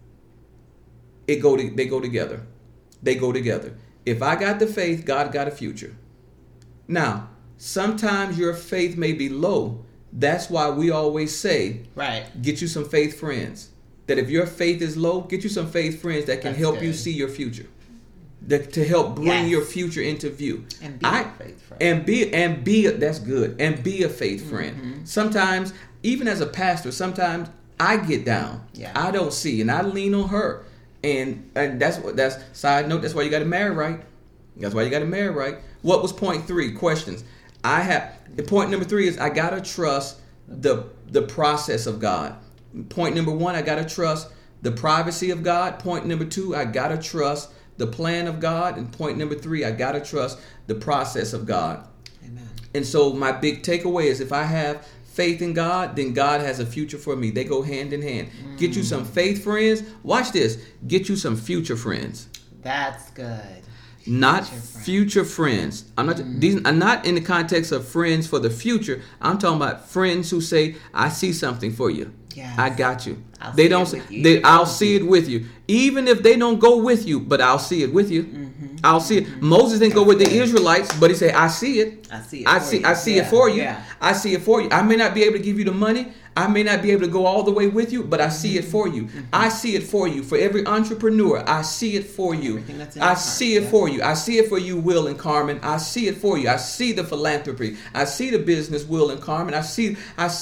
They go together. They go together. If I got the faith, God got a future. Now, sometimes your faith may be low. That's why we always say, get you some faith friends. That if your faith is low, get you some faith friends that can help you see your future. To help bring your future into view. And be a faith friend. That's good. And be a faith friend. Sometimes, even as a pastor, sometimes I get down. I don't see, and I lean on her. And that's side note, that's why you got to marry right. That's why you got to marry right. What was point 3? Questions. Point number 3 is I gotta trust the process of God. Point number 1, I gotta trust the privacy of God. Point number 2, I gotta trust the plan of God. And point number 3, I gotta trust the process of God. Amen. And so my big takeaway is, if I have faith in God, then God has a future for me. They go hand in hand. Get you some faith friends. Watch this. Get you some future friends. That's good. Not future friends. I'm not. These are not in the context of friends for the future. I'm talking about friends who say, "I see something for you. Yes. I got you." I'll They see don't. it with you. I'll see it with you, even if they don't go with you. But I'll see it with you. I'll see it. Moses didn't go with the Israelites, but he said, "I see it. I see it. I see it for you. Yeah. I see it for you. I may not be able to give you the money. I may not be able to go all the way with you, but I see it for you. I see it for you. For every entrepreneur, I see it for you. Everything that's in I your see heart, it for you. I see it for you, Will and Carmen. I see it for you. I see the philanthropy. I see the business, Will and Carmen. I see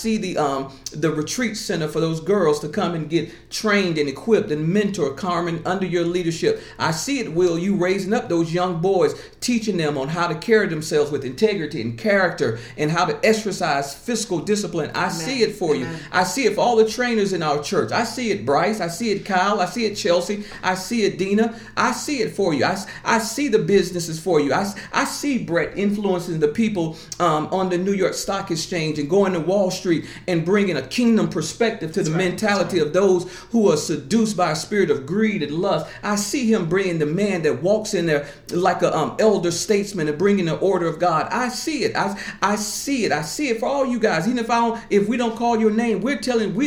the retreat center for those girls to come and get trained and equipped and mentor, Carmen, under your leadership. I see it, Will, you raising up those young boys, teaching them on how to carry themselves with integrity and character and how to exercise fiscal discipline. I see it for you. I see it for all the trainers in our church. I see it, Bryce. I see it, Kyle. I see it, Chelsea. I see it, Dina. I see it for you. I see the businesses for you. I see Brett influencing the people on the New York Stock Exchange and going to Wall Street and bringing a kingdom perspective to the mentality of those who are seduced by a spirit of greed and lust. I see him bringing the man that walks in there like a elder statesman and bringing the order of God. I see it. I see it. I see it for all you guys. Even if we don't call your name, we're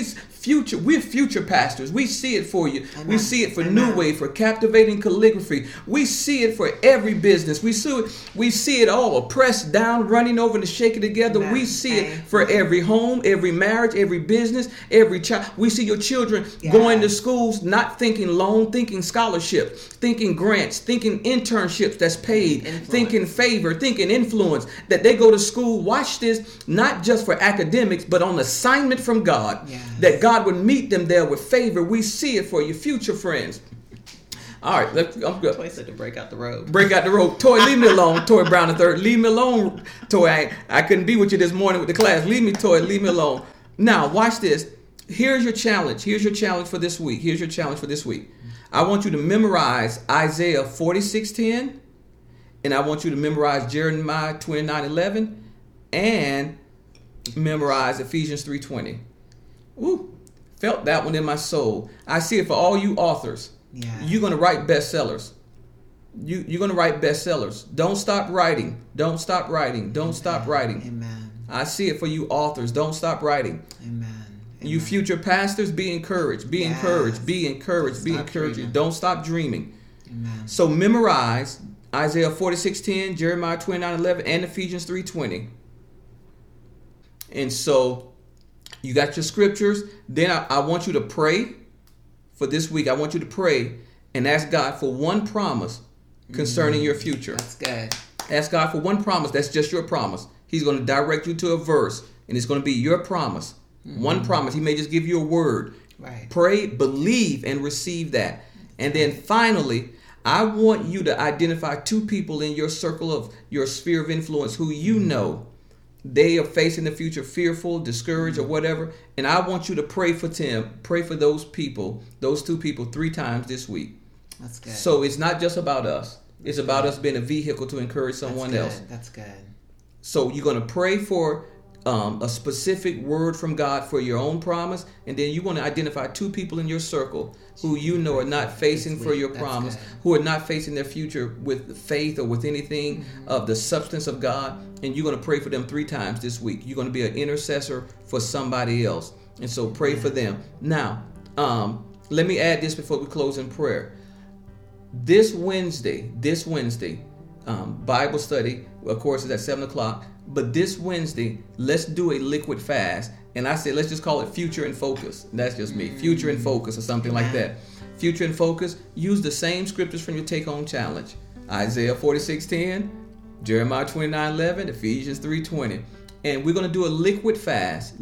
future pastors. We see it for you. Amen. We see it for New Wave, for Captivating Calligraphy. We see it for every business. We see it all. Pressed down, running over to shake it together. Amen. We see it for every home, every marriage, every business, every child. We see your children going to schools, not thinking loan, thinking scholarship, thinking grants, thinking internships that's paid, thinking favor, thinking influence, that they go to school. Watch this, not just for academics, but on assignment from God, that God would meet them there with favor. We see it for you, future friends. All right, I'm good. Toy said to break out the robe. Break out the robe. Toy, leave me alone. Toy Brown III. Leave me alone, Toy. I couldn't be with you this morning with the class. Leave me, Toy. Leave me alone. Now, watch this. Here's your challenge. Here's your challenge for this week. Here's your challenge for this week. I want you to memorize Isaiah 46:10, and I want you to memorize Jeremiah 29:11, and memorize Ephesians 3:20. Ooh, felt that one in my soul. I see it for all you authors. Yeah. You're going to write bestsellers. You're going to write bestsellers. Don't stop writing. Don't stop writing. Don't stop writing. Amen. I see it for you authors. Don't stop writing. Amen. You future pastors, be encouraged. Be encouraged. Be encouraged. Be encouraged. Don't stop dreaming. Amen. So memorize Isaiah 46:10, Jeremiah 29:11, and Ephesians 3:20. And so you got your scriptures. Then I want you to pray for this week. I want you to pray and ask God for one promise concerning your future. That's good. Ask God for one promise. That's just your promise. He's going to direct you to a verse, and it's going to be your promise. One promise. He may just give you a word. Right. Pray, believe, and receive that. And then finally, I want you to identify two people in your circle of your sphere of influence who you know they are facing the future fearful, discouraged, or whatever. And I want you to pray for them. Pray for those people, those two people, 3 times this week. That's good. So it's not just about us. It's about us being a vehicle to encourage someone else. That's good. So you're going to pray for a specific word from God for your own promise, and then you want to identify 2 people in your circle who you know are not facing for your promise, who are not facing their future with faith or with anything of the substance of God, and you're going to pray for them 3 times this week. You're going to be an intercessor for somebody else, and so pray for them. Now, let me add this before we close in prayer. This Wednesday, Bible study, of course, is at 7 o'clock. But this Wednesday, let's do a liquid fast. And I said, let's just call it Future in Focus. That's just me. Future in Focus or something like that. Future in Focus. Use the same scriptures from your take-home challenge. Isaiah 46:10, Jeremiah 29:11, Ephesians 3:20. And we're going to do a liquid fast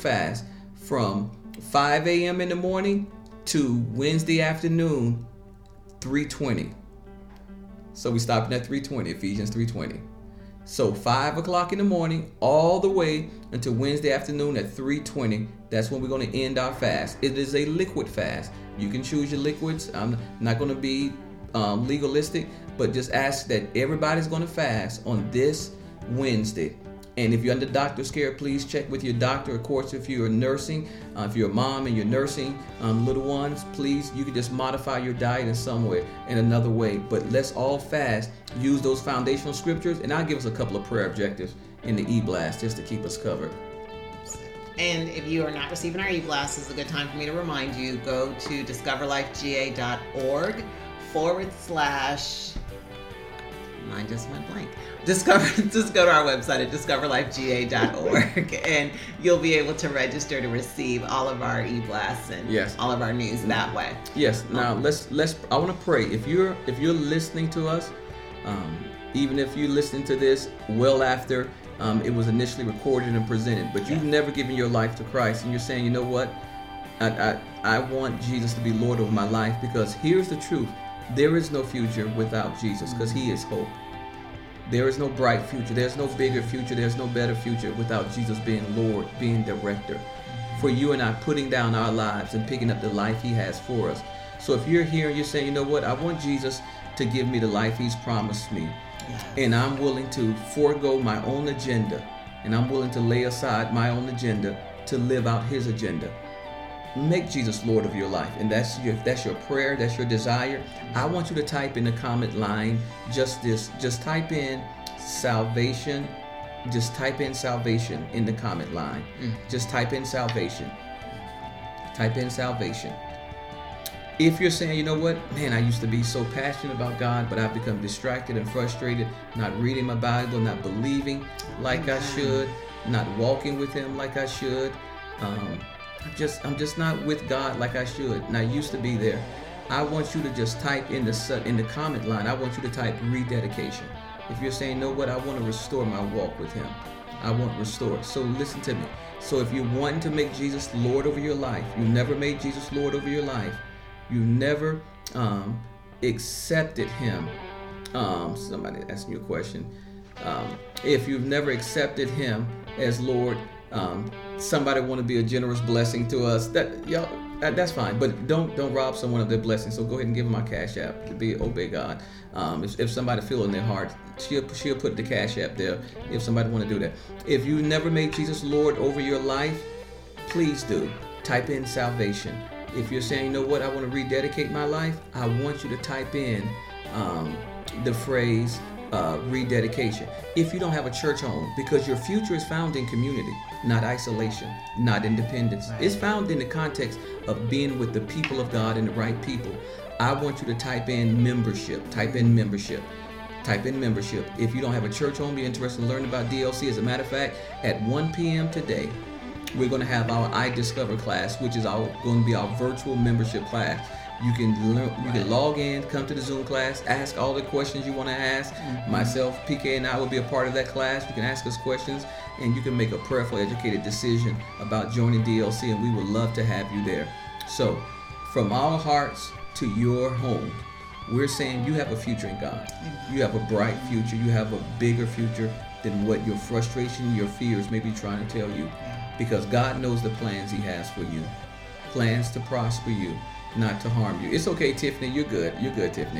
from 5 a.m. in the morning to Wednesday afternoon, 3:20. So we stopped at 3:20, Ephesians 3:20. So 5 o'clock in the morning all the way until Wednesday afternoon at 3:20. That's when we're going to end our fast. It is a liquid fast. You can choose your liquids. I'm not going to be legalistic, but just ask that everybody's going to fast on this Wednesday. And if you're under doctor's care, please check with your doctor. Of course, if you're nursing, if you're a mom and you're nursing little ones, please, you can just modify your diet in some way, in another way. But let's all fast, use those foundational scriptures, and I'll give us a couple of prayer objectives in the e-blast just to keep us covered. And if you are not receiving our e-blast, this is a good time for me to remind you, go to discoverlifega.org / mine just went blank. Just go to our website at discoverlifega.org and you'll be able to register to receive all of our e-blasts and all of our news that way. Yes. Now I want to pray. If you're listening to us, even if you're listening to this well after it was initially recorded and presented, but you've never given your life to Christ, and you're saying, you know what, I want Jesus to be Lord over my life, because here's the truth. There is no future without Jesus, because he is hope. There is no bright future. There's no bigger future. There's no better future without Jesus being Lord, being director. For you and I putting down our lives and picking up the life he has for us. So if you're here and you're saying, you know what, I want Jesus to give me the life he's promised me. And I'm willing to forego my own agenda. And I'm willing to lay aside my own agenda to live out his agenda. Make Jesus Lord of your life. And that's your prayer, that's your desire. I want you to type in the comment line just type in salvation. Just type in salvation in the comment line. Just type in salvation. Type in salvation. If you're saying, you know what, man, I used to be so passionate about God, but I've become distracted and frustrated, not reading my Bible, not believing like I should, not walking with him like I should. I'm just not with God like I should, and I used to be there. I want you to just type in the comment line. I want you to type rededication. If you're saying, you know what, I want to restore my walk with him. I want to restore. So listen to me. So if you're wanting to make Jesus Lord over your life, you never made Jesus Lord over your life. You never accepted him. Somebody asking you a question. If you've never accepted him as Lord, somebody want to be a generous blessing to us, that's fine. But don't rob someone of their blessing. So go ahead and give them my Cash App to be obey God. If somebody feel in their heart, she'll put the Cash App there. If somebody want to do that. If you never made Jesus Lord over your life, please do. Type in salvation. If you're saying, you know what, I want to rededicate my life, I want you to type in the phrase rededication. If you don't have a church home, because your future is found in community, not isolation, not independence. Right. It's found in the context of being with the people of God and the right people. I want you to type in membership. Type in membership. Type in membership. If you don't have a church home, you're interested in learning about DLC. As a matter of fact, at 1 p.m. today, we're going to have our I Discover class, which is going to be our virtual membership class. You can learn, you can log in, come to the Zoom class, ask all the questions you want to ask. Myself, PK, and I will be a part of that class. You can ask us questions, and you can make a prayerful, educated decision about joining DLC, and we would love to have you there. So, from our hearts to your home, we're saying you have a future in God. You have a bright future. You have a bigger future than what your frustration, your fears may be trying to tell you. Because God knows the plans he has for you. Plans to prosper you, not to harm you. It's okay, Tiffany. You're good. You're good, Tiffany.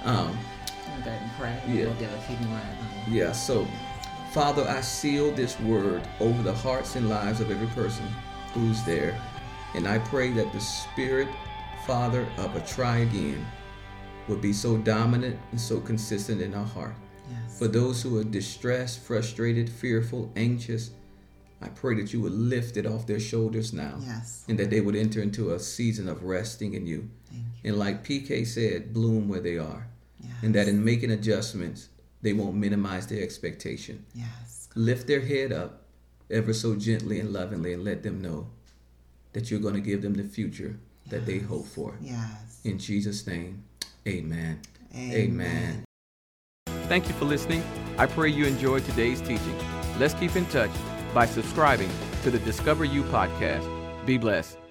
Yeah, so, Father, I seal this word over the hearts and lives of every person who's there. And I pray that the Spirit, Father, of a try again will be so dominant and so consistent in our heart. Yes. For those who are distressed, frustrated, fearful, anxious, I pray that you would lift it off their shoulders now. Yes. And that they would enter into a season of resting in you. And like PK said, bloom where they are. Yes. And that in making adjustments, they won't minimize their expectation. Yes. Lift their head up ever so gently and lovingly and let them know that you're going to give them the future that they hope for. Yes. In Jesus' name, amen. Amen. Thank you for listening. I pray you enjoyed today's teaching. Let's keep in touch by subscribing to the Discover You podcast. Be blessed.